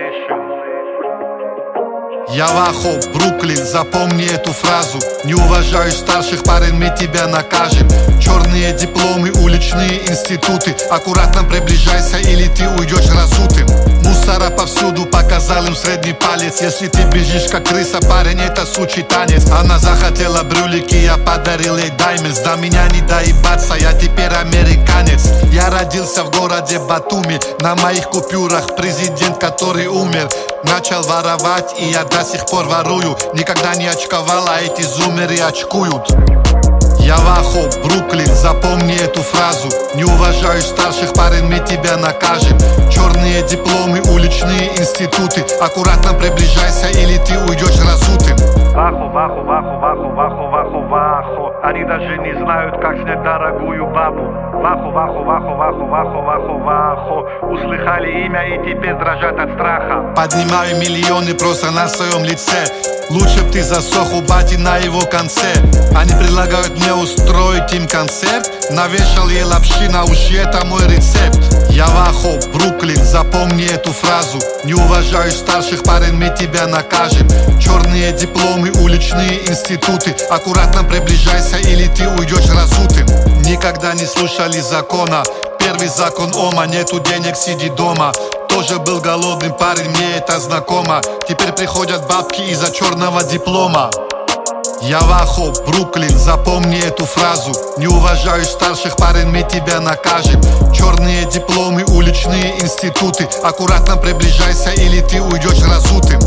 Я Вахо, Бруклин, запомни эту фразу. Не уважаешь старших, парень, мы тебя накажем. Черные дипломы, уличные институты. Аккуратно приближайся, или ты уйдешь разутым. Мусора повсюду, показал им средний палец. Если ты бежишь как крыса, парень, это сучий танец. Она захотела брюлики, я подарил ей даймельс. До меня не доебаться, я теперь американец. Я родился в городе Батуми. На моих купюрах президент, который умер. Начал воровать, и я до сих пор ворую. Никогда не очковал, а эти зумеры очкуют. Я Вахо, Бруклин, запомни эту фразу. Не уважаешь старших, парень, мы тебя накажем. Черные дипломы, уличные институты. Аккуратно приближайся, или ты уйдешь разутым. Вахо, Вахо, Вахо, Вахо, Вахо, Вахо, Вахо. Они даже не знают, как снять дорогую бабу. Вахо, Вахо, Вахо, Вахо, Вахо, Вахо, Вахо. Услыхали имя и теперь дрожат от страха. Поднимаю миллионы просто на своем лице. Лучше б ты засох у бати на его конце. Они предлагают мне устроить им концерт. Навешал ей лапши на уши, это мой рецепт. Я Вахо, Бруклин, запомни эту фразу. Не уважаешь старших, парень, мы тебя накажем. Черные дипломы, уличные институты. Аккуратно приближайся, или ты уйдешь разутым. Никогда не слушали закона. Первый закон Ома, нету денег, сиди дома. Тоже был голодным парень, мне это знакомо. Теперь приходят бабки из-за черного диплома. Я Вахо, Бруклин, запомни эту фразу. Не уважаешь старших, парень, мы тебя накажем. Черные дипломы, уличные институты. Аккуратно приближайся, или ты уйдешь разутым.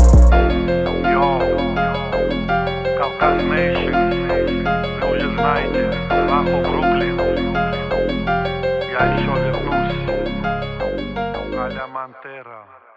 Кавказ Нейшн, вы уже знаете. Вахо, Бруклин. Я еще вернусь. Аля Монтера.